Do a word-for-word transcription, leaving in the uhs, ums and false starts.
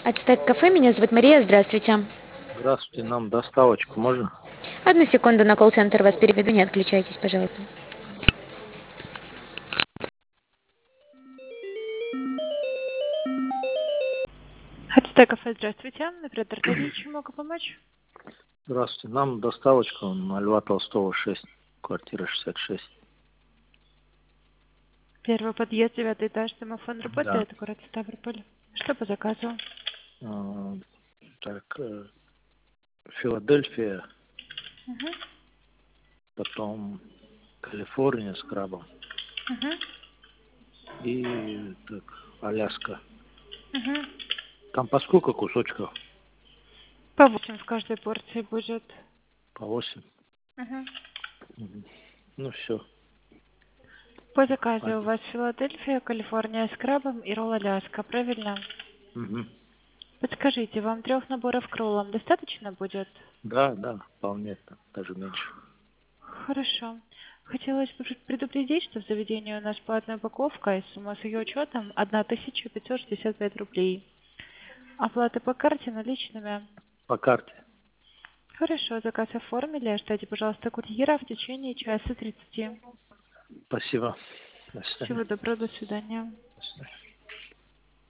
Ацтек кафе, меня зовут Мария, здравствуйте. Здравствуйте, нам доставочку можно? Одну секунду, на колл-центр вас переведу, не отключайтесь, пожалуйста. Ацтек кафе, здравствуйте. Оператор Дарья, чем могу помочь? Здравствуйте, нам доставочку на Льва Толстого шесть, квартира шестьдесят шесть. Первый подъезд, девятый этаж, домофон Да. работает, город Ставрополь. Что по заказу? А, так, э, Филадельфия, Угу. потом Калифорния с крабом Угу. и так, Аляска. Угу. Там по сколько кусочков? По восемь в каждой порции будет. По восемь. Угу. Мгм. Ну все. По заказу у вас Филадельфия, Калифорния с крабом и ролл Аляска, правильно? Угу. Подскажите, вам трех наборов к роллам достаточно будет? Да, да, вполне, даже меньше. Хорошо. Хотелось бы предупредить, что в заведении у нас платная упаковка, и сумма с ее учетом тысяча пятьсот шестьдесят пять рублей. Оплата по карте наличными. По карте. Хорошо, заказ оформили. Ждите, пожалуйста, курьера в течение часа тридцати. Спасибо. До свидания. Всего доброго, до свидания. До свидания.